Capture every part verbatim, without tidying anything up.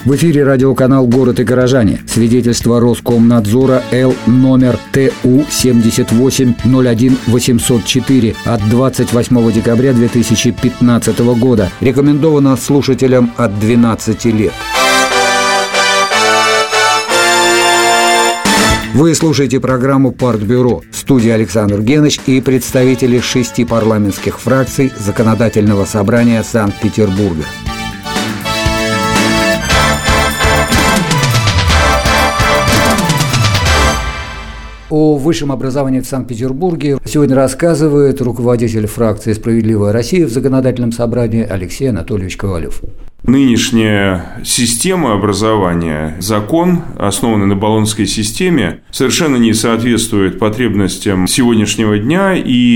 В эфире радиоканал «Город и горожане». Свидетельство Роскомнадзора Л номер Т У семьдесят восемь ноль один восемьсот четыре от двадцать восьмого декабря две тысячи пятнадцатого года. Рекомендовано слушателям от двенадцати лет. Вы слушаете программу «Партбюро». В студии Александр Геныч и представители шести парламентских фракций Законодательного собрания Санкт-Петербурга. О высшем образовании в Санкт-Петербурге сегодня рассказывает руководитель фракции «Справедливая Россия» в Законодательном собрании Алексей Анатольевич Ковалев. Нынешняя система образования, закон, основанный на болонской системе, совершенно не соответствует потребностям сегодняшнего дня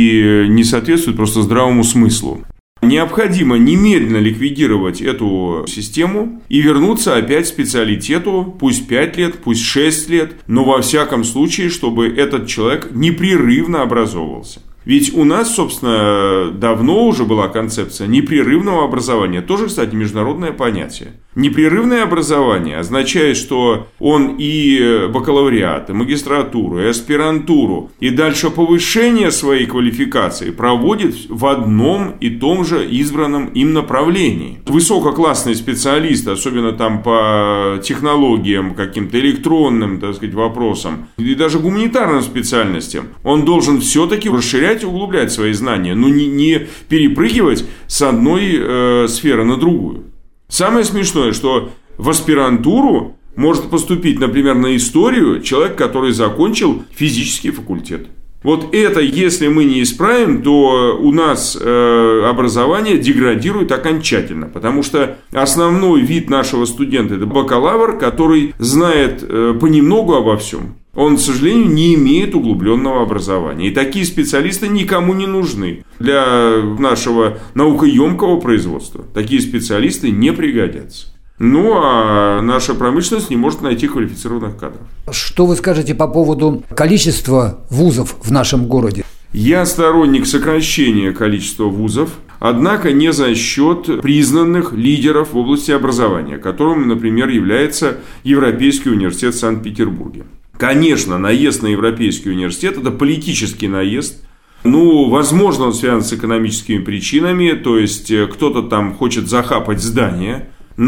и не соответствует просто здравому смыслу. Необходимо немедленно ликвидировать эту систему и вернуться опять к специалитету, пусть пять лет, пусть шесть лет, но во всяком случае, чтобы этот человек непрерывно образовывался. Ведь у нас, собственно, давно уже была концепция непрерывного образования. Тоже, кстати, международное понятие. Непрерывное образование означает, что он и бакалавриат, и магистратуру, и аспирантуру, и дальше повышение своей квалификации проводит в одном и том же избранном им направлении. Высококлассный специалист, особенно там по технологиям, каким-то электронным, так сказать, вопросам, и даже гуманитарным специальностям, он должен все-таки расширять и углублять свои знания, но не, не перепрыгивать с одной э, сферы на другую. Самое смешное, что в аспирантуру может поступить, например, на историю человек, который закончил физический факультет. Вот это, если мы не исправим, то у нас э, образование деградирует окончательно, потому что основной вид нашего студента – это бакалавр, который знает э, понемногу обо всем. Он, к сожалению, не имеет углубленного образования. И такие специалисты никому не нужны для нашего наукоемкого производства. Такие специалисты не пригодятся. Ну, а наша промышленность не может найти квалифицированных кадров. Что вы скажете по поводу количества вузов в нашем городе? Я сторонник сокращения количества вузов, однако не за счет признанных лидеров в области образования, которым, например, является Европейский университет в Санкт-Петербурге. Конечно, наезд на Европейский университет – это политический наезд. Ну, возможно, он связан с экономическими причинами, то есть кто-то там хочет захапать здание.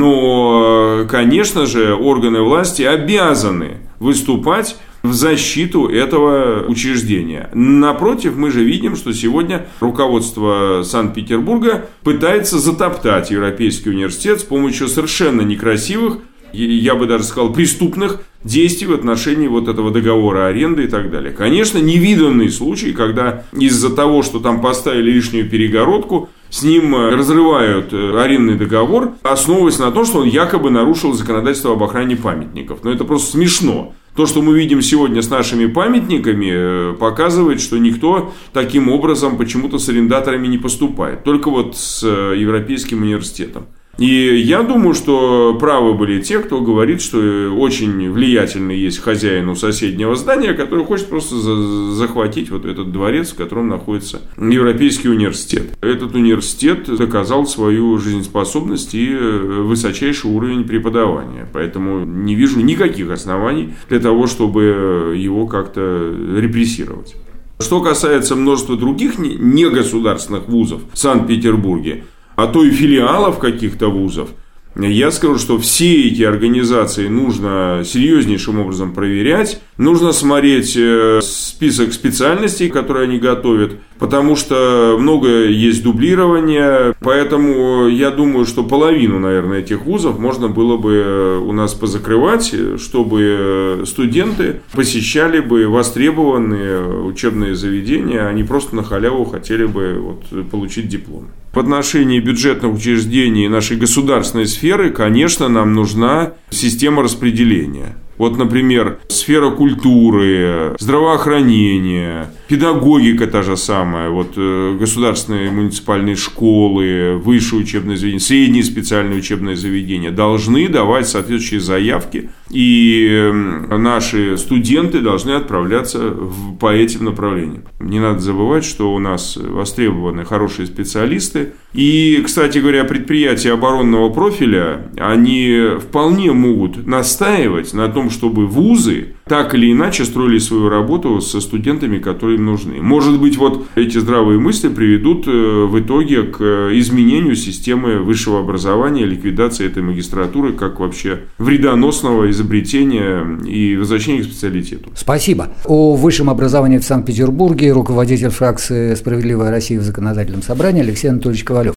Но, конечно же, органы власти обязаны выступать в защиту этого учреждения. Напротив, мы же видим, что сегодня руководство Санкт-Петербурга пытается затоптать Европейский университет с помощью совершенно некрасивых, я бы даже сказал, преступных действий в отношении вот этого договора аренды и так далее. Конечно, невиданный случай, когда из-за того, что там поставили лишнюю перегородку, с ним разрывают арендный договор, основываясь на том, что он якобы нарушил законодательство об охране памятников. Но это просто смешно. То, что мы видим сегодня с нашими памятниками, показывает, что никто таким образом почему-то с арендаторами не поступает. Только вот с Европейским университетом. И я думаю, что правы были те, кто говорит, что очень влиятельный есть хозяин у соседнего здания, который хочет просто захватить вот этот дворец, в котором находится Европейский университет. Этот университет доказал свою жизнеспособность и высочайший уровень преподавания. Поэтому не вижу никаких оснований для того, чтобы его как-то репрессировать. Что касается множества других негосударственных вузов в Санкт-Петербурге, а то и филиалов каких-то вузов, я скажу, что все эти организации нужно серьезнейшим образом проверять. Нужно смотреть список специальностей, которые они готовят, потому что много есть дублирования. Поэтому я думаю, что половину, наверное, этих вузов можно было бы у нас позакрывать, чтобы студенты посещали бы востребованные учебные заведения, а не просто на халяву хотели бы вот получить диплом. В отношении бюджетных учреждений нашей государственной сферы, конечно, нам нужна система распределения. Вот, например, сфера культуры, здравоохранения, педагогика та же самая, вот государственные муниципальные школы, высшие учебные заведения, средние специальные учебные заведения должны давать соответствующие заявки, и наши студенты должны отправляться в, по этим направлениям. Не надо забывать, что у нас востребованы хорошие специалисты. И, кстати говоря, предприятия оборонного профиля, они вполне могут настаивать на том, чтобы вузы так или иначе строили свою работу со студентами, которые им нужны. Может быть, вот эти здравые мысли приведут в итоге к изменению системы высшего образования, ликвидации этой магистратуры как вообще вредоносного изобретения и возвращения к специалитету. Спасибо. О высшем образовании в Санкт-Петербурге руководитель фракции «Справедливая Россия» в Законодательном собрании Алексей Анатольевич Ковалев.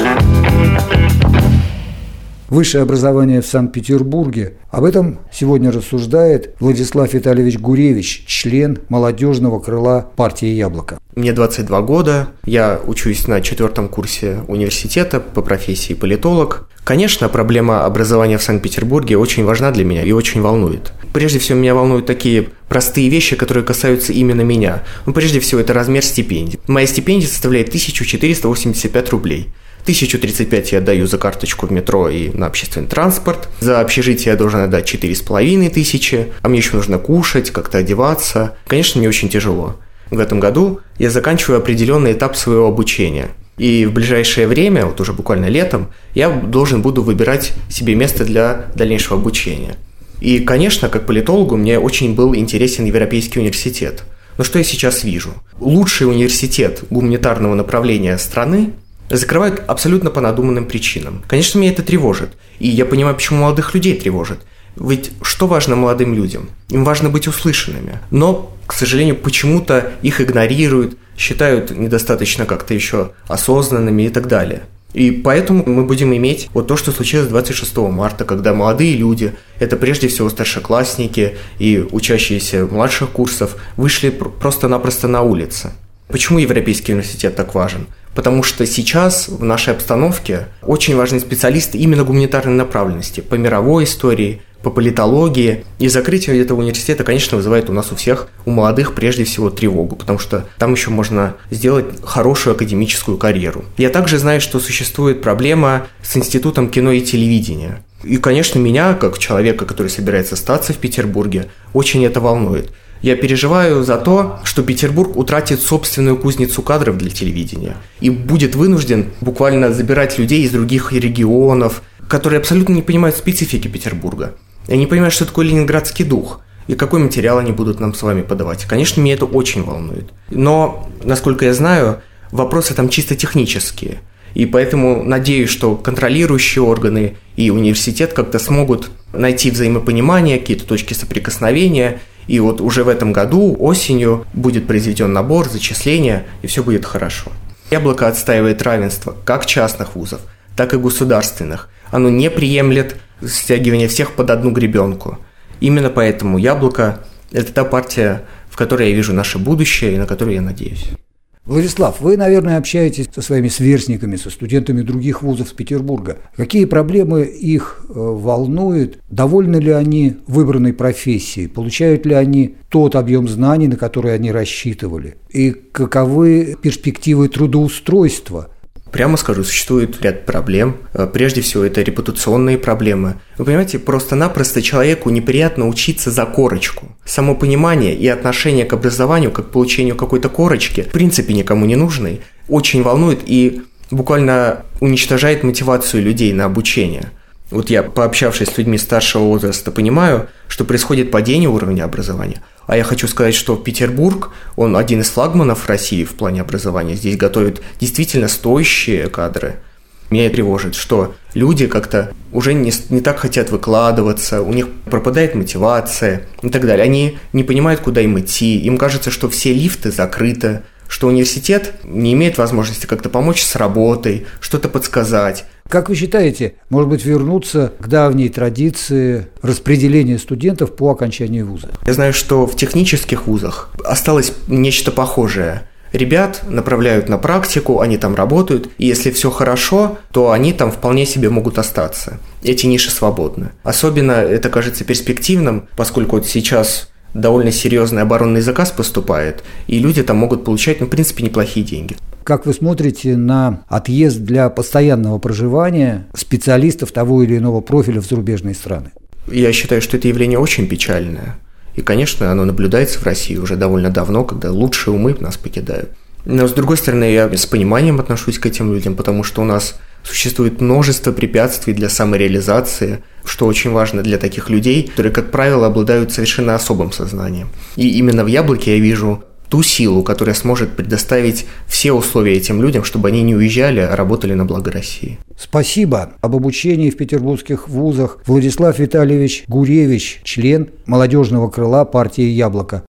Высшее образование в Санкт-Петербурге. Об этом сегодня рассуждает Владислав Витальевич Гуревич, член молодежного крыла партии «Яблоко». Мне двадцать два года, я учусь на четвертом курсе университета по профессии политолог. Конечно, проблема образования в Санкт-Петербурге очень важна для меня и очень волнует. Прежде всего, меня волнуют такие простые вещи, которые касаются именно меня. Ну, прежде всего, это размер стипендий. Моя стипендия составляет тысяча четыреста восемьдесят пять рублей. тысячу тридцать пять я отдаю за карточку в метро и на общественный транспорт. За общежитие я должен отдать четыре с половиной тысячи. А мне еще нужно кушать, как-то одеваться. Конечно, мне очень тяжело. В этом году я заканчиваю определенный этап своего обучения. И в ближайшее время, вот уже буквально летом, я должен буду выбирать себе место для дальнейшего обучения. И, конечно, как политологу мне очень был интересен Европейский университет. Но что я сейчас вижу? Лучший университет гуманитарного направления страны закрывают абсолютно по надуманным причинам. Конечно, меня это тревожит. И я понимаю, почему молодых людей тревожит. Ведь что важно молодым людям? Им важно быть услышанными. Но, к сожалению, почему-то их игнорируют, считают недостаточно как-то еще осознанными и так далее. И поэтому мы будем иметь вот то, что случилось двадцать шестого марта, когда молодые люди, это прежде всего старшеклассники и учащиеся младших курсов, вышли просто-напросто на улицы. Почему Европейский университет так важен? Потому что сейчас в нашей обстановке очень важны специалисты именно гуманитарной направленности, по мировой истории, по политологии. И закрытие этого университета, конечно, вызывает у нас у всех, у молодых прежде всего тревогу, потому что там еще можно сделать хорошую академическую карьеру. Я также знаю, что существует проблема с Институтом кино и телевидения. И, конечно, меня, как человека, который собирается остаться в Петербурге, очень это волнует. Я переживаю за то, что Петербург утратит собственную кузницу кадров для телевидения и будет вынужден буквально забирать людей из других регионов, которые абсолютно не понимают специфики Петербурга. И не понимают, что такое ленинградский дух и какой материал они будут нам с вами подавать. Конечно, меня это очень волнует. Но, насколько я знаю, вопросы там чисто технические. И поэтому надеюсь, что контролирующие органы и университет как-то смогут найти взаимопонимание, какие-то точки соприкосновения. И вот уже в этом году, осенью, будет произведен набор, зачисление, и все будет хорошо. Яблоко отстаивает равенство как частных вузов, так и государственных. Оно не приемлет стягивание всех под одну гребенку. Именно поэтому Яблоко – это та партия, в которой я вижу наше будущее и на которую я надеюсь. Владислав, вы, наверное, общаетесь со своими сверстниками, со студентами других вузов с Петербурга. Какие проблемы их волнуют? Довольны ли они выбранной профессией? Получают ли они тот объем знаний, на который они рассчитывали? И каковы перспективы трудоустройства? Прямо скажу, существует ряд проблем. Прежде всего, это репутационные проблемы. Вы понимаете, просто-напросто человеку неприятно учиться за корочку. Само понимание и отношение к образованию, как к получению какой-то корочки, в принципе никому не нужной, очень волнует и буквально уничтожает мотивацию людей на обучение. Вот я, пообщавшись с людьми старшего возраста, понимаю, что происходит падение уровня образования. А я хочу сказать, что Петербург, он один из флагманов России в плане образования. Здесь готовят действительно стоящие кадры. Меня тревожит, что люди как-то уже не, не так хотят выкладываться, у них пропадает мотивация и так далее. Они не понимают, куда им идти, им кажется, что все лифты закрыты, что университет не имеет возможности как-то помочь с работой, что-то подсказать. Как вы считаете, может быть, вернуться к давней традиции распределения студентов по окончании вуза? Я знаю, что в технических вузах осталось нечто похожее. Ребят направляют на практику, они там работают, и если все хорошо, то они там вполне себе могут остаться. Эти ниши свободны. Особенно это кажется перспективным, поскольку вот сейчас довольно серьезный оборонный заказ поступает, и люди там могут получать, ну, в принципе, неплохие деньги. Как вы смотрите на отъезд для постоянного проживания специалистов того или иного профиля в зарубежные страны? Я считаю, что это явление очень печальное. И, конечно, оно наблюдается в России уже довольно давно, когда лучшие умы нас покидают. Но, с другой стороны, я с пониманием отношусь к этим людям, потому что у нас существует множество препятствий для самореализации, что очень важно для таких людей, которые, как правило, обладают совершенно особым сознанием. И именно в «Яблоке» я вижу ту силу, которая сможет предоставить все условия этим людям, чтобы они не уезжали, а работали на благо России. Спасибо. Об обучении в петербургских вузах Владислав Витальевич Гуревич, член молодежного крыла партии «Яблоко».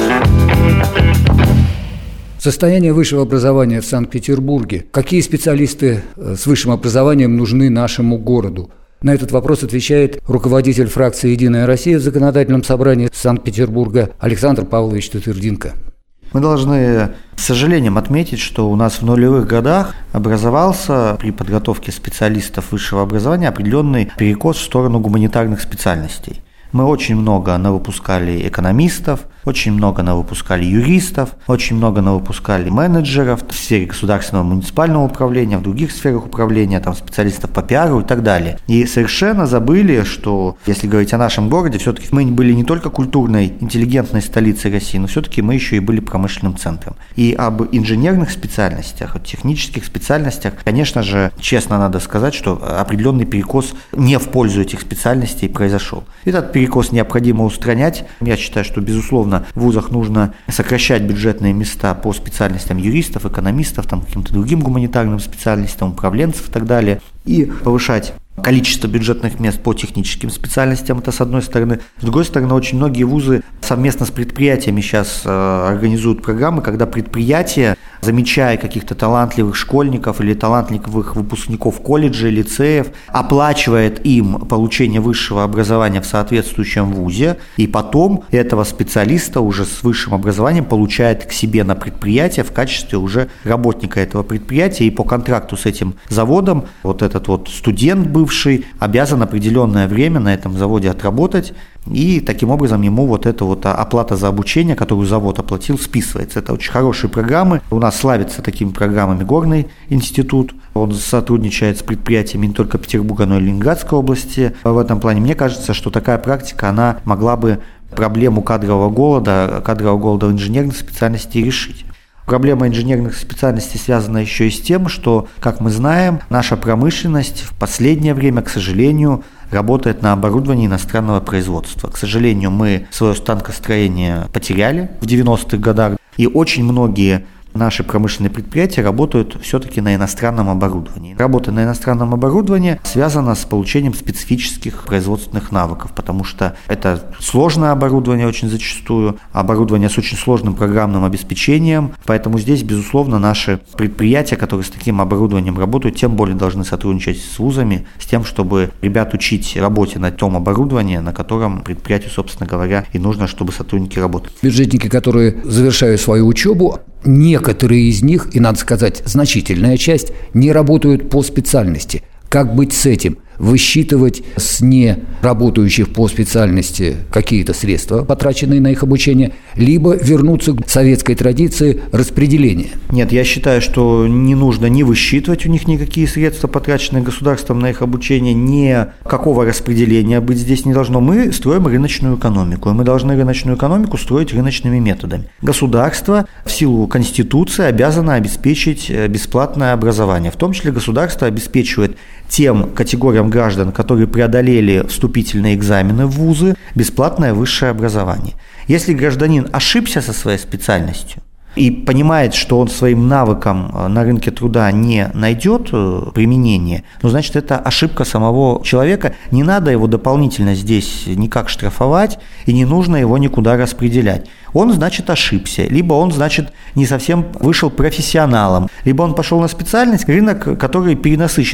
Состояние высшего образования в Санкт-Петербурге. Какие специалисты с высшим образованием нужны нашему городу? На этот вопрос отвечает руководитель фракции «Единая Россия» в Законодательном собрании Санкт-Петербурга Александр Павлович Татырдинко. Мы должны с сожалением отметить, что у нас в нулевых годах образовался при подготовке специалистов высшего образования определенный перекос в сторону гуманитарных специальностей. Мы очень много навыпускали экономистов, очень много навыпускали юристов, очень много навыпускали менеджеров в сфере государственного муниципального управления, в других сферах управления, там, специалистов по пиару и так далее. И совершенно забыли, что, если говорить о нашем городе, все-таки мы были не только культурной, интеллигентной столицей России, но все-таки мы еще и были промышленным центром. И об инженерных специальностях, о технических специальностях, конечно же, честно надо сказать, что определенный перекос не в пользу этих специальностей произошел. Этот перекос необходимо устранять. Я считаю, что, безусловно, в вузах нужно сокращать бюджетные места по специальностям юристов, экономистов, там, каким-то другим гуманитарным специальностям, управленцев и так далее, и повышать количество бюджетных мест по техническим специальностям, это с одной стороны. С другой стороны, очень многие вузы совместно с предприятиями сейчас э, организуют программы, когда предприятия, замечая каких-то талантливых школьников или талантливых выпускников колледжей, лицеев, оплачивает им получение высшего образования в соответствующем вузе, и потом этого специалиста уже с высшим образованием получает к себе на предприятие в качестве уже работника этого предприятия, и по контракту с этим заводом вот этот вот студент бывший обязан определенное время на этом заводе отработать, и таким образом ему вот эта вот оплата за обучение, которую завод оплатил, списывается. Это очень хорошие программы. У нас славится такими программами Горный институт. Он сотрудничает с предприятиями не только Петербурга, но и Ленинградской области. В этом плане мне кажется, что такая практика, она могла бы проблему кадрового голода, кадрового голода в инженерных специальностях решить. Проблема инженерных специальностей связана еще и с тем, что, как мы знаем, наша промышленность в последнее время, к сожалению, работает на оборудовании иностранного производства. К сожалению, мы свое станкостроение потеряли в девяностых годах, и очень многие наши промышленные предприятия работают все-таки на иностранном оборудовании. Работа на иностранном оборудовании связана с получением специфических производственных навыков, потому что это сложное оборудование очень зачастую, оборудование с очень сложным программным обеспечением, поэтому здесь, безусловно, наши предприятия, которые с таким оборудованием работают, тем более должны сотрудничать с вузами, с тем, чтобы ребят учить работе на том оборудовании, на котором предприятию, собственно говоря, и нужно, чтобы сотрудники работали. Бюджетники, которые завершают свою учебу, некоторые из них, и, надо сказать, значительная часть, не работают по специальности. Как быть с этим? Высчитывать с не работающих по специальности какие-то средства, потраченные на их обучение, либо вернуться к советской традиции распределения? Нет, я считаю, что не нужно не высчитывать у них никакие средства, потраченные государством на их обучение, никакого распределения быть здесь не должно. Мы строим рыночную экономику, и мы должны рыночную экономику строить рыночными методами. Государство в силу Конституции обязано обеспечить бесплатное образование. В том числе государство обеспечивает тем категориям граждан, которые преодолели вступительные экзамены в вузы, бесплатное высшее образование. Если гражданин ошибся со своей специальностью и понимает, что он своим навыкам на рынке труда не найдет применения, ну, значит, это ошибка самого человека. Не надо его дополнительно здесь никак штрафовать, и не нужно его никуда распределять. Он, значит, ошибся, либо он, значит, не совсем вышел профессионалом, либо он пошел на специальность, рынок, который перенасыщен.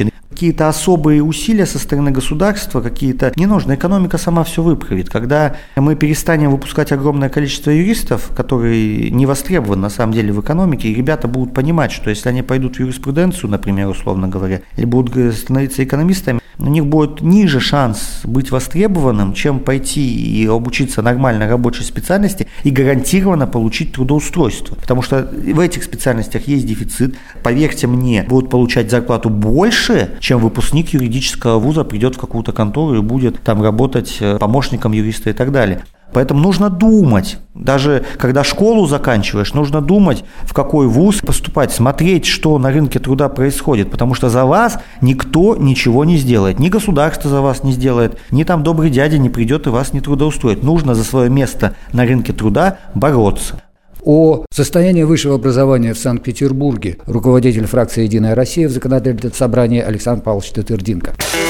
какие-то особые усилия со стороны государства, какие-то не нужно. Экономика сама все выправит. Когда мы перестанем выпускать огромное количество юристов, которые не востребованы на самом деле в экономике, и ребята будут понимать, что если они пойдут в юриспруденцию, например, условно говоря, или будут становиться экономистами, у них будет ниже шанс быть востребованным, чем пойти и обучиться нормальной рабочей специальности и гарантированно получить трудоустройство. Потому что в этих специальностях есть дефицит. Поверьте мне, будут получать зарплату больше, чем выпускник юридического вуза придет в какую-то контору и будет там работать помощником юриста и так далее. Поэтому нужно думать. Даже когда школу заканчиваешь, нужно думать, в какой вуз поступать, смотреть, что на рынке труда происходит, потому что за вас никто ничего не сделает. Ни государство за вас не сделает, ни там добрый дядя не придет и вас не трудоустроит. Нужно за свое место на рынке труда бороться. О состоянии высшего образования в Санкт-Петербурге руководитель фракции «Единая Россия» в Законодательном собрании Александр Павлович Татырдинко.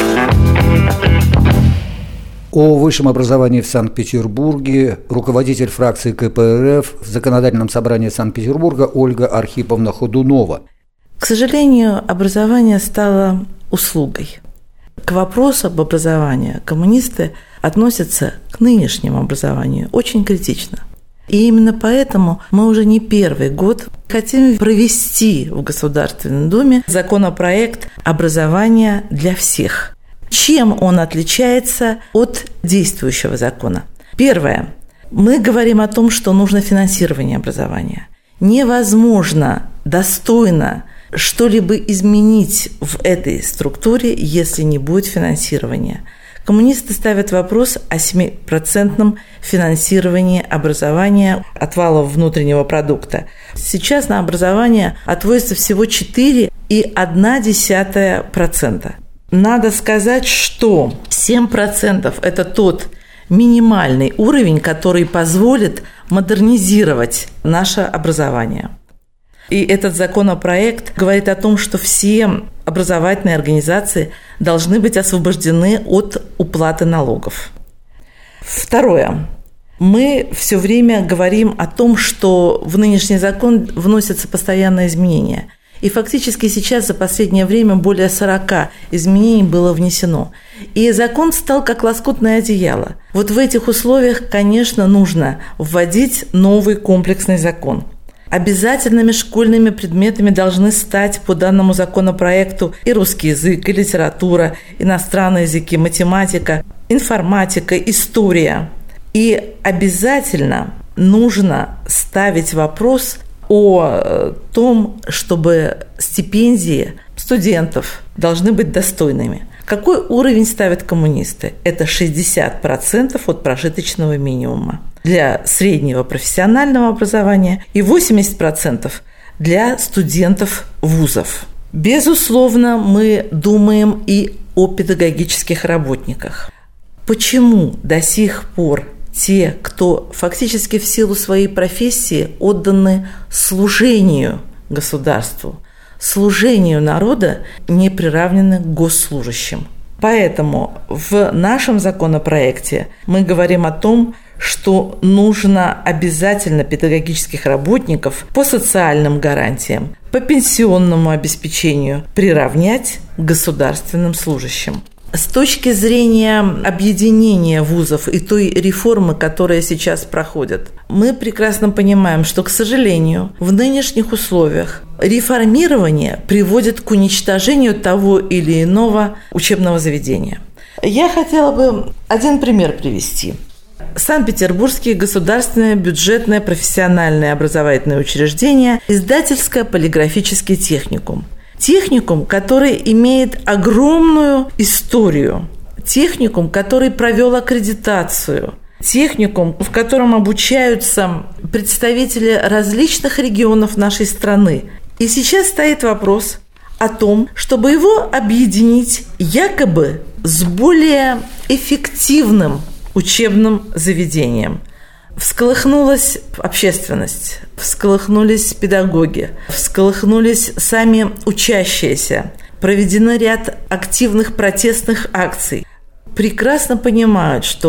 О высшем образовании в Санкт-Петербурге руководитель фракции ка пэ эр эф в Законодательном собрании Санкт-Петербурга Ольга Архиповна Ходунова. К сожалению, образование стало услугой. К вопросу об образовании коммунисты относятся к нынешнему образованию очень критично. И именно поэтому мы уже не первый год хотим провести в Государственной Думе законопроект образования для всех. Чем он отличается от действующего закона? Первое. Мы говорим о том, что нужно финансирование образования. Невозможно достойно что-либо изменить в этой структуре, если не будет финансирования. Коммунисты ставят вопрос о семипроцентном финансировании образования от валового внутреннего продукта. Сейчас на образование отводится всего четыре целых одна десятая процента. Надо сказать, что семь процентов – это тот минимальный уровень, который позволит модернизировать наше образование. И этот законопроект говорит о том, что все образовательные организации должны быть освобождены от уплаты налогов. Второе. Мы все время говорим о том, что в нынешний закон вносятся постоянные изменения. И фактически сейчас за последнее время более сорока изменений было внесено. И закон стал как лоскутное одеяло. Вот в этих условиях, конечно, нужно вводить новый комплексный закон. Обязательными школьными предметами должны стать по данному законопроекту и русский язык, и литература, иностранные языки, математика, информатика, история. И обязательно нужно ставить вопрос о том, чтобы стипендии студентов должны быть достойными. Какой уровень ставят коммунисты? Это шестьдесят процентов от прожиточного минимума для среднего профессионального образования и восемьдесят процентов для студентов вузов. Безусловно, мы думаем и о педагогических работниках. Почему до сих пор те, кто фактически в силу своей профессии отданы служению государству, служению народа, не приравнены к госслужащим? Поэтому в нашем законопроекте мы говорим о том, что нужно обязательно педагогических работников по социальным гарантиям, по пенсионному обеспечению приравнять к государственным служащим. С точки зрения объединения вузов и той реформы, которая сейчас проходит, мы прекрасно понимаем, что, к сожалению, в нынешних условиях реформирование приводит к уничтожению того или иного учебного заведения. Я хотела бы один пример привести. Санкт-Петербургское государственное бюджетное профессиональное образовательное учреждение, издательско-полиграфический техникум. Техникум, который имеет огромную историю. Техникум, который провел аккредитацию. Техникум, в котором обучаются представители различных регионов нашей страны. И сейчас стоит вопрос о том, чтобы его объединить якобы с более эффективным учебным заведением. Всколыхнулась общественность, всколыхнулись педагоги, всколыхнулись сами учащиеся. Проведен ряд активных протестных акций. Прекрасно понимают, что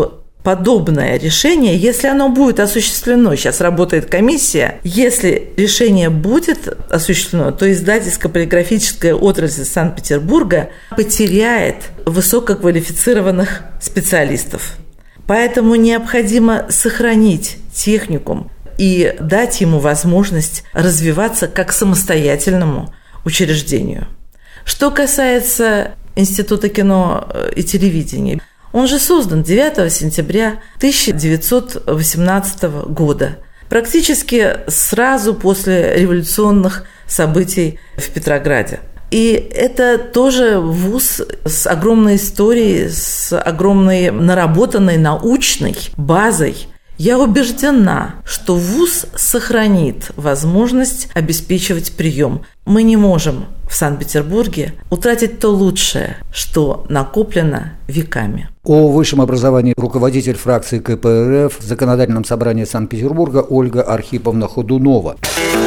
подобное решение, если оно будет осуществлено, сейчас работает комиссия, если решение будет осуществлено, то издательско-полиграфическая отрасль Санкт-Петербурга потеряет высококвалифицированных специалистов. Поэтому необходимо сохранить техникум и дать ему возможность развиваться как самостоятельному учреждению. Что касается Института кино и телевидения, он же создан девятого сентября тысяча девятьсот восемнадцатого года, практически сразу после революционных событий в Петрограде. И это тоже вуз с огромной историей, с огромной наработанной научной базой. Я убеждена, что вуз сохранит возможность обеспечивать прием. Мы не можем в Санкт-Петербурге утратить то лучшее, что накоплено веками. О высшем образовании руководитель фракции ка пэ эр эф в Законодательном собрании Санкт-Петербурга Ольга Архиповна Ходунова.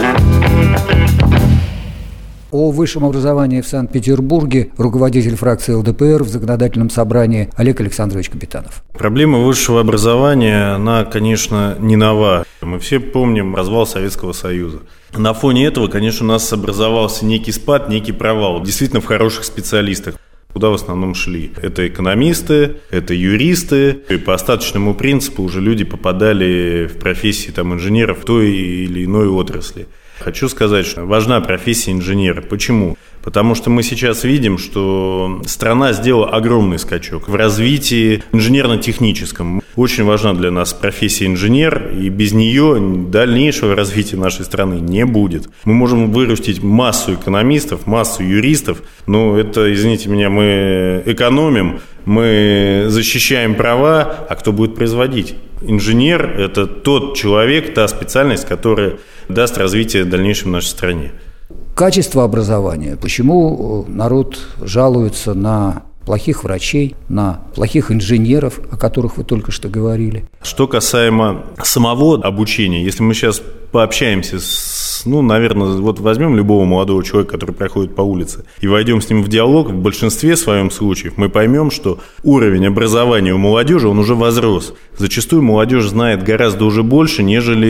О высшем образовании в Санкт-Петербурге руководитель фракции эл дэ пэ эр в Законодательном собрании Олег Александрович Капитанов. Проблема высшего образования, она, конечно, не нова. Мы все помним развал Советского Союза. На фоне этого, конечно, у нас образовался некий спад, некий провал, действительно в хороших специалистах. Куда в основном шли? Это экономисты, это юристы. И по остаточному принципу уже люди попадали в профессии там, инженеров в той или иной отрасли. Хочу сказать, что важна профессия инженера. Почему? Потому что мы сейчас видим, что страна сделала огромный скачок в развитии инженерно-техническом. Очень важна для нас профессия инженер, и без нее дальнейшего развития нашей страны не будет. Мы можем вырастить массу экономистов, массу юристов, но это, извините меня, мы экономим, мы защищаем права, а кто будет производить? Инженер – это тот человек, та специальность, которая даст развитие дальнейшем нашей стране. Качество образования. Почему народ жалуется на плохих врачей, на плохих инженеров, о которых вы только что говорили? Что касаемо самого обучения, если мы сейчас пообщаемся с, ну, наверное, вот возьмем любого молодого человека, который проходит по улице, и войдем с ним в диалог, в большинстве своем случаев мы поймем, что уровень образования у молодежи, он уже возрос. Зачастую молодежь знает гораздо уже больше,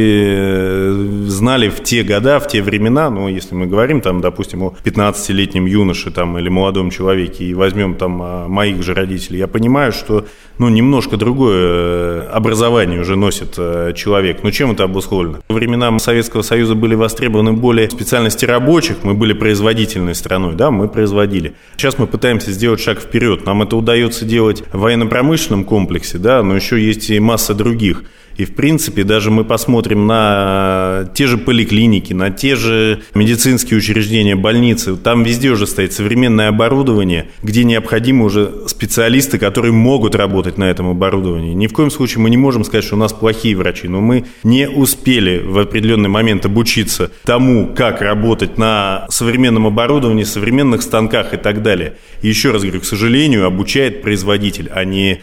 нежели знали в те года, в те времена. Ну, если мы говорим, там, допустим, о пятнадцатилетнем юноше там, или молодом человеке, и возьмем там моих же родителей, я понимаю, что ну, немножко другое образование уже носит человек. Но чем это обусловлено? Во времена Советского Союза были востребованы более специальности рабочих, мы были производительной страной, да, мы производили. Сейчас мы пытаемся сделать шаг вперед, нам это удается делать в военно-промышленном комплексе, да, но еще есть и масса других. И, в принципе, даже мы посмотрим на те же поликлиники, на те же медицинские учреждения, больницы. Там везде уже стоит современное оборудование, где необходимы уже специалисты, которые могут работать на этом оборудовании. Ни в коем случае мы не можем сказать, что у нас плохие врачи, но мы не успели в определенный момент обучиться тому, как работать на современном оборудовании, современных станках и так далее. И еще раз говорю, к сожалению, обучает производитель, а не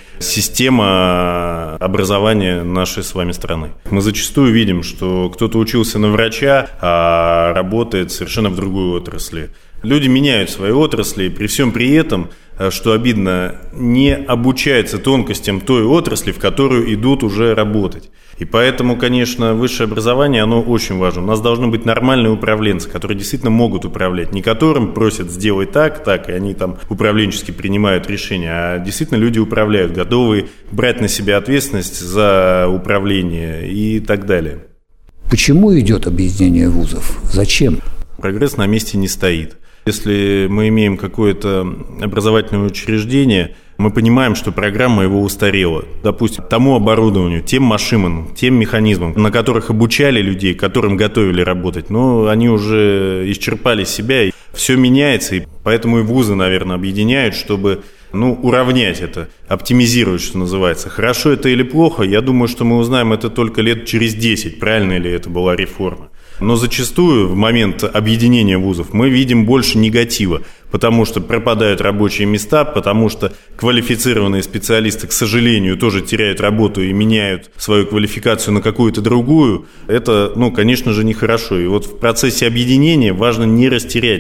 система образования нашей с вами страны. Мы зачастую видим, что кто-то учился на врача, а работает совершенно в другой отрасли. Люди меняют свои отрасли, и при всем при этом, что обидно, не обучаются тонкостям той отрасли, в которую идут уже работать. И поэтому, конечно, высшее образование, оно очень важно. У нас должны быть нормальные управленцы, которые действительно могут управлять. Не которым просят сделать так, так, и они там управленчески принимают решения, а действительно люди управляют, готовы брать на себя ответственность за управление и так далее. Почему идет объединение вузов? Зачем? Прогресс на месте не стоит. Если мы имеем какое-то образовательное учреждение, мы понимаем, что программа его устарела. Допустим, тому оборудованию, тем машинам, тем механизмам, на которых обучали людей, которым готовили работать, но они уже исчерпали себя, и все меняется, и поэтому и вузы, наверное, объединяют, чтобы ну, уравнять это, оптимизировать, что называется. Хорошо это или плохо, я думаю, что мы узнаем это только лет через десять, правильно ли это была реформа. Но зачастую в момент объединения вузов мы видим больше негатива, потому что пропадают рабочие места, потому что квалифицированные специалисты, к сожалению, тоже теряют работу и меняют свою квалификацию на какую-то другую. Это, ну, конечно же, нехорошо. И вот в процессе объединения важно не растерять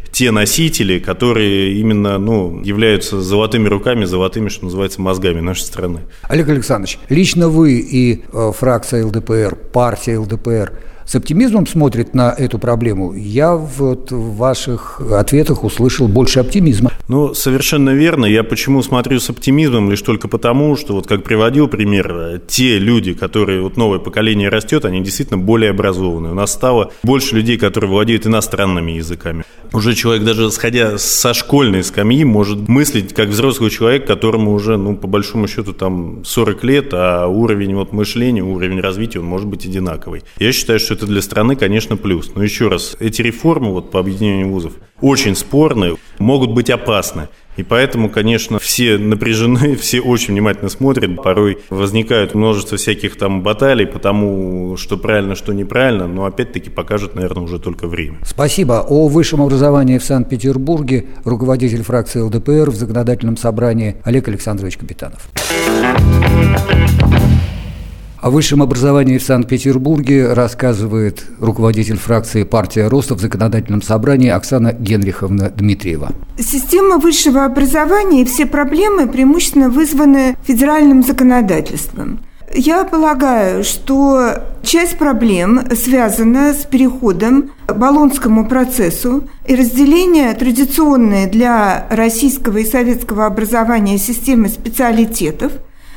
те носители, которые именно ну, являются золотыми руками, золотыми, что называется, мозгами нашей страны. Олег Александрович, лично вы и э, фракция ЛДПР, партия ЛДПР с оптимизмом смотрит на эту проблему? Я вот в ваших ответах услышал больше оптимизма. Ну, совершенно верно. Я почему смотрю с оптимизмом? Лишь только потому, что, вот как приводил пример, те люди, которые, вот новое поколение растет, они действительно более образованы. У нас стало больше людей, которые владеют иностранными языками. Уже человек, даже сходя со школьной скамьи, может мыслить как взрослый человек, которому уже, ну, по большому счету, там сорок лет, а уровень вот мышления, уровень развития, он может быть одинаковый. Я считаю, что это для страны, конечно, плюс. Но еще раз, эти реформы вот, по объединению вузов очень спорные, могут быть опасны. И поэтому, конечно, все напряжены, все очень внимательно смотрят. Порой возникают множество всяких там баталий по тому, что правильно, что неправильно. Но опять-таки покажет, наверное, уже только время. Спасибо. О высшем образовании в Санкт-Петербурге руководитель фракции ЛДПР в законодательном собрании Олег Александрович Капитанов. О высшем образовании в Санкт-Петербурге рассказывает руководитель фракции «Партия роста» в законодательном собрании Оксана Генриховна Дмитриева. Система высшего образования и все проблемы преимущественно вызваны федеральным законодательством. Я полагаю, что часть проблем связана с переходом к Болонскому процессу и разделение традиционной для российского и советского образования системы специалитетов,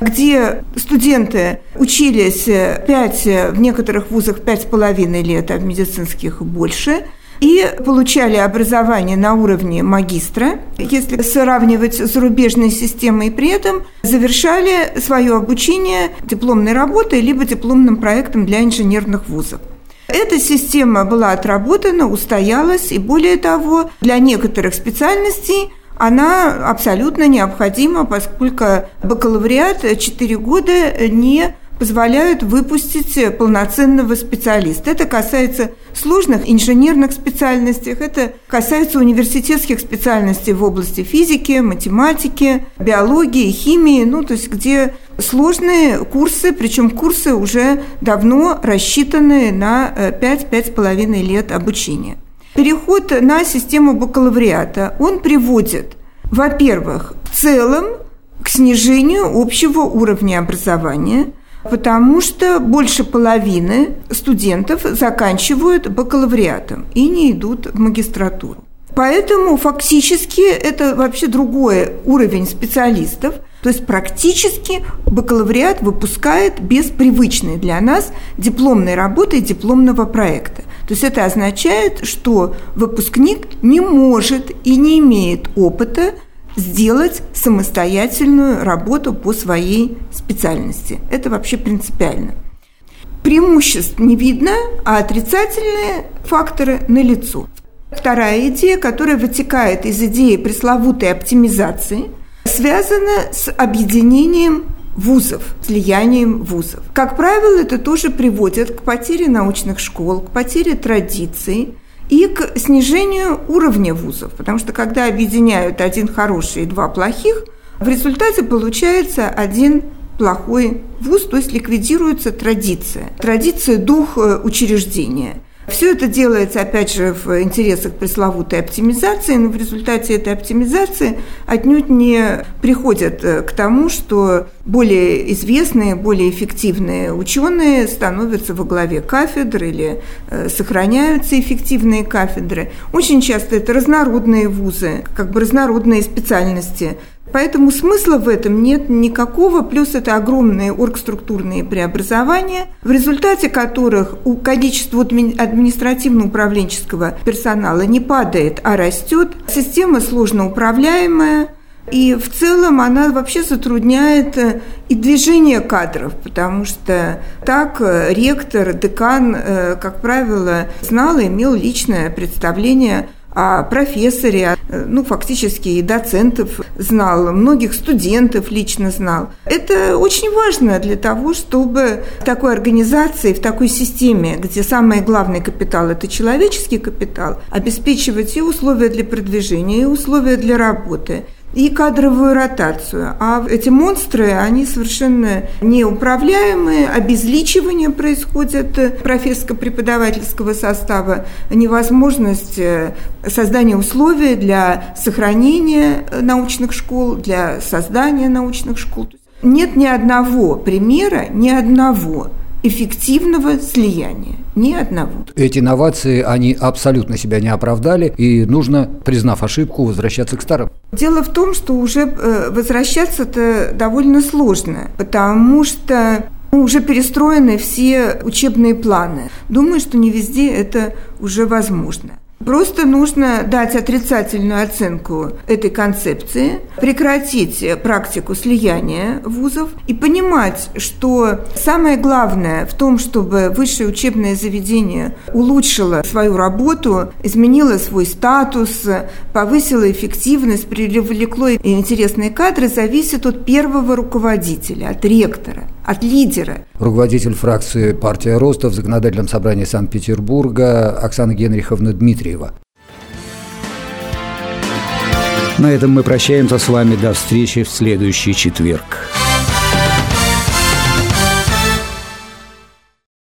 где студенты учились пять, в некоторых вузах пять с половиной лет, а в медицинских больше, и получали образование на уровне магистра, если сравнивать с зарубежной системой, и при этом завершали свое обучение дипломной работой либо дипломным проектом для инженерных вузов. Эта система была отработана, устоялась, и более того, для некоторых специальностей она абсолютно необходима, поскольку бакалавриат четыре года не позволяют выпустить полноценного специалиста. Это касается сложных инженерных специальностей, это касается университетских специальностей в области физики, математики, биологии, химии, ну, то есть где сложные курсы, причем курсы уже давно рассчитаны на пять-пять с половиной лет обучения. Переход на систему бакалавриата, он приводит, во-первых, в целом к снижению общего уровня образования, потому что больше половины студентов заканчивают бакалавриатом и не идут в магистратуру. Поэтому фактически это вообще другой уровень специалистов, то есть практически бакалавриат выпускает без привычной для нас дипломной работы и дипломного проекта. То есть это означает, что выпускник не может и не имеет опыта сделать самостоятельную работу по своей специальности. Это вообще принципиально. Преимуществ не видно, а отрицательные факторы налицо. Вторая идея, которая вытекает из идеи пресловутой оптимизации, связана с объединением вузов, слиянием вузов. Как правило, это тоже приводит к потере научных школ, к потере традиций и к снижению уровня вузов. Потому что когда объединяют один хороший и два плохих, в результате получается один плохой вуз, то есть ликвидируется традиция, традиция, дух учреждения. Все это делается, опять же, в интересах пресловутой оптимизации, но в результате этой оптимизации отнюдь не приходят к тому, что более известные, более эффективные ученые становятся во главе кафедр или сохраняются эффективные кафедры. Очень часто это разнородные вузы, как бы разнородные специальности. Поэтому смысла в этом нет никакого, плюс это огромные оргструктурные преобразования, в результате которых у количества административно-управленческого персонала не падает, а растет. Система сложно управляемая, и в целом она вообще затрудняет и движение кадров, потому что так ректор, декан, как правило, знал и имел личное представление о профессоре, ну, фактически и доцентов знал, многих студентов лично знал. Это очень важно для того, чтобы в такой организации, в такой системе, где самый главный капитал – это человеческий капитал, обеспечивать и условия для продвижения, и условия для работы, и кадровую ротацию. А эти монстры, они совершенно неуправляемые, обезличивание происходит профессорско-преподавательского состава, невозможность создания условий для сохранения научных школ, для создания научных школ. Нет ни одного примера, ни одного эффективного слияния. Ни одного. Эти новации, они абсолютно себя не оправдали, и нужно, признав ошибку, возвращаться к старым. Дело в том, что уже возвращаться-то довольно сложно, потому что уже перестроены все учебные планы. Думаю, что не везде это уже возможно. Просто нужно дать отрицательную оценку этой концепции, прекратить практику слияния вузов и понимать, что самое главное в том, чтобы высшее учебное заведение улучшило свою работу, изменило свой статус, повысило эффективность, привлекло интересные кадры, зависит от первого руководителя, от ректора, от лидера. Руководитель фракции «Партия роста» в Законодательном собрании Санкт-Петербурга Оксана Генриховна Дмитриева. На этом мы прощаемся с вами. До встречи в следующий четверг.